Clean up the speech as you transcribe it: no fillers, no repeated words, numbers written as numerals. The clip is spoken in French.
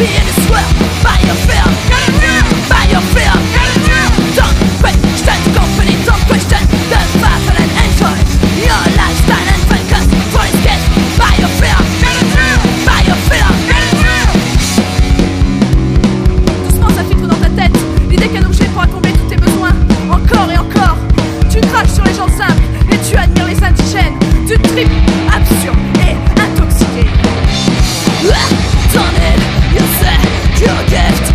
et le soir. Buy your fear, buy your fear. Don't question company, don't question the battle and enjoy your lifestyle and fun, cause for escape, buy your fear, buy your fear. Doucement ça filtre dans ta tête l'idée qu'un objet pourra combler tous tes besoins. Encore et encore, tu craches sur les gens simples et tu admires les indigènes. Tu tripes absurde et intoxiqué. Don't it, you say you give